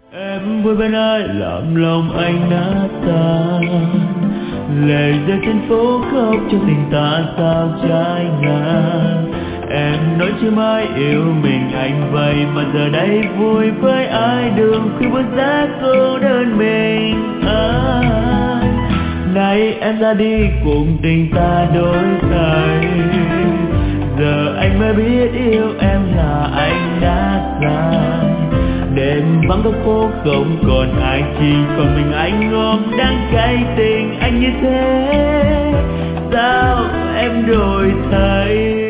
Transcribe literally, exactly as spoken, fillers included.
Em vui bên ai làm lòng anh nát tan, lệ rơi trên phố khóc cho tình ta sao trái ngang. Em nói chưa mai yêu mình anh vậy mà giờ đây vui với ai đường khi bước ra cô đơn mình anh. Nay em ra đi cùng tình ta đổi thay, giờ anh mới biết yêu em là anh đã sai. Đêm vắng góc phố không còn ai, chỉ còn mình anh ôm đắng cay tình anh như thế. Sao em đổi thay?